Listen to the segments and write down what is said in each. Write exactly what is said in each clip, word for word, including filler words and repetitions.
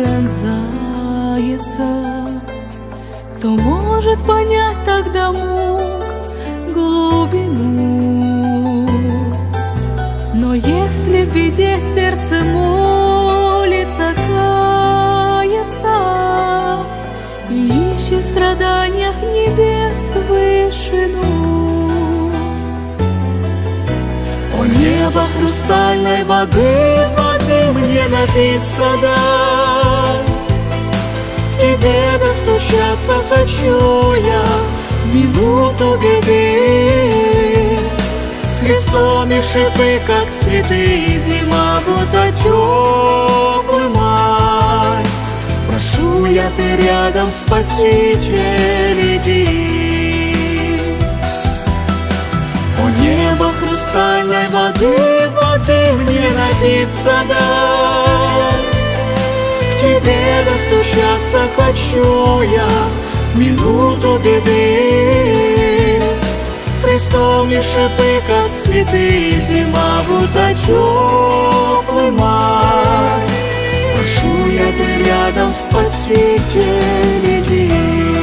пронзается. Кто может понять тогда мук глубину? Но если в беде сердце молится, кается и ищет в страданиях небес вышину. О небо хрустальной воды, воды мне напиться дай. К тебе достучаться хочу я в минуту беды. С Христом и шипы, как цветы, зима будто теплый май. Прошу я, ты рядом, Спаситель, иди. О небо хрустальной воды, воды мне напиться дай. К тебе достучаться хочу я в минуту беды. С Христом и шипы, как цветы, зима будто теплый май. Прошу я, ты рядом, Спаситель, иди.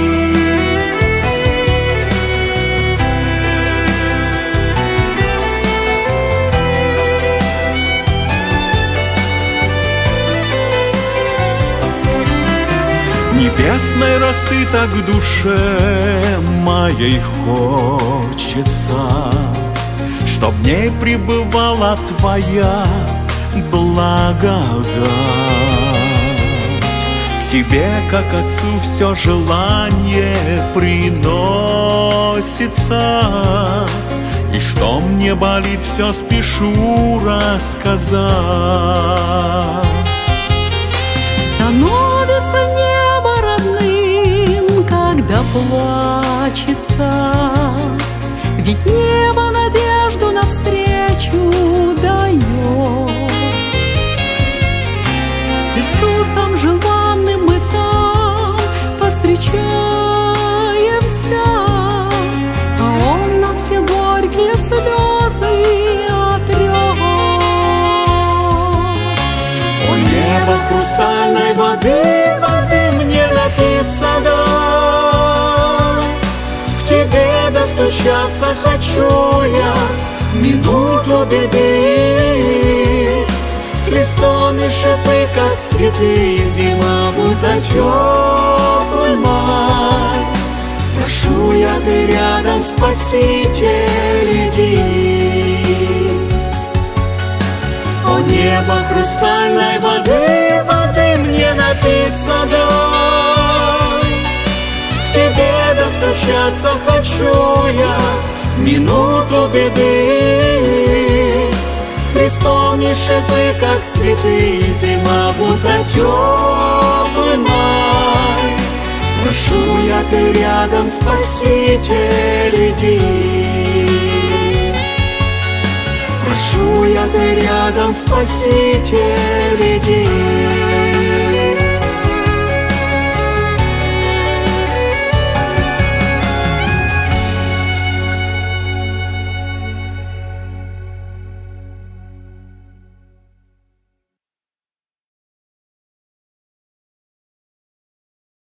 Небесной росы так в душе моей хочется, чтоб в ней пребывала твоя благодать. К тебе, как Отцу, все желание приносится, и что мне болит, все спешу рассказать. Становится небо родным, когда плачется, ведь небо надежду навстречу дает. С Иисусом желанным мы там повстречаемся, а Он на все горькие слезы отрет. О небо хрустальной воды, воды мне напиться дай. К тебе достучаться хочу я в минуту беды. С Христом и шипы, как цветы, зима будто теплый май. Прошу я, ты рядом, Спаситель, иди. О небо хрустальной воды, воды мне напиться дай. К тебе достучаться хочу я в минуту беды. С Христом и шипы, как цветы, зима будто теплый май. Прошу я, ты рядом, Спаситель, иди. Прошу я, ты рядом, Спаситель,